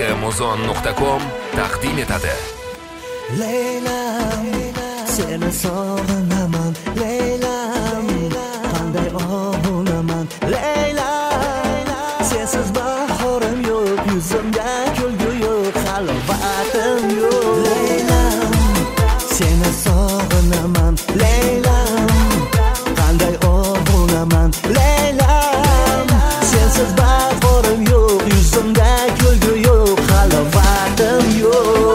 muzon.com taqdim etadi. Leylam, seni sog'inaman, Leylam, qanday obunaman, Leylam, sensiz bahorim yo'q, yuzimda kulgu yo'q, halovatim yo'q. Leylam, seni sog'inaman, Leylam, qanday obunaman, Leylam, sensiz bahorim yo'q, yuzimda kulgu yo'q, halovatim yo'q.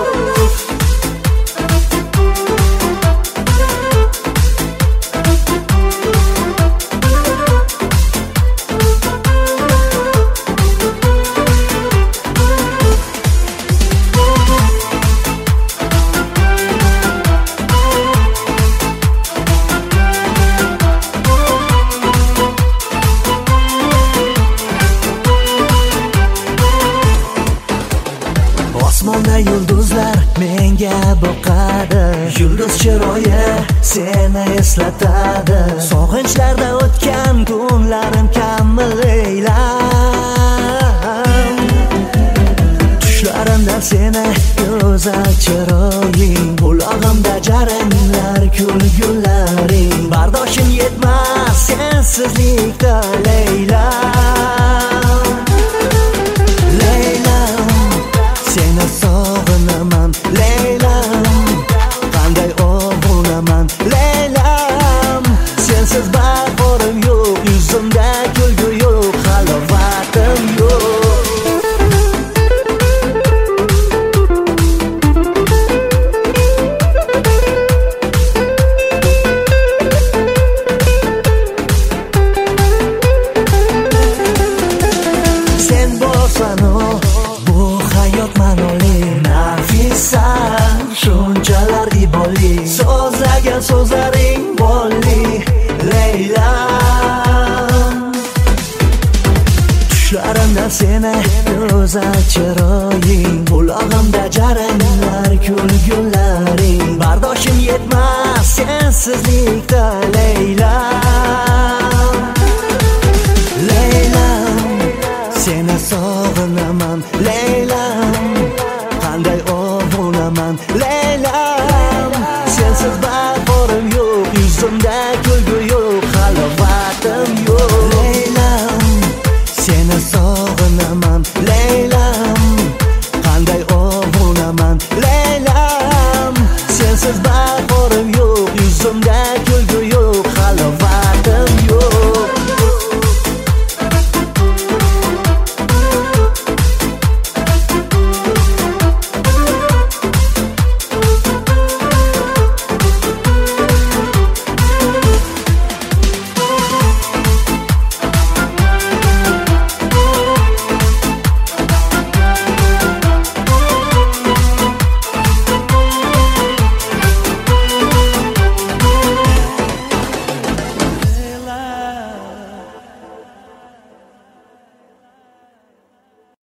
Osmonda yulduzlar menga boqadi, yulduz chiroyi seni eslatadi. Sog'inchlarda o'tgan kunlarim kammi Leylam, tushlarimda seni go'zal chiroying, qulog'imda jaranglar kulgularing. Bardoshim yetmas sensizlikda Leylam. Seni sog'inaman, Leylam, qanday obunaman, Leylam, sensiz bahorim yo'q, yuzimda kulgu yo'q, halovatim yo'q. Sen bo'lsan bu hayot ma'noli, nafisa shunchalar iboli, so'zlagan so'zlaring bolli Leylam. Tushlarimda seni go'zal chiroying, qulog'imda jaranglar kulgularing. Bardoshim yetmas sensizlikda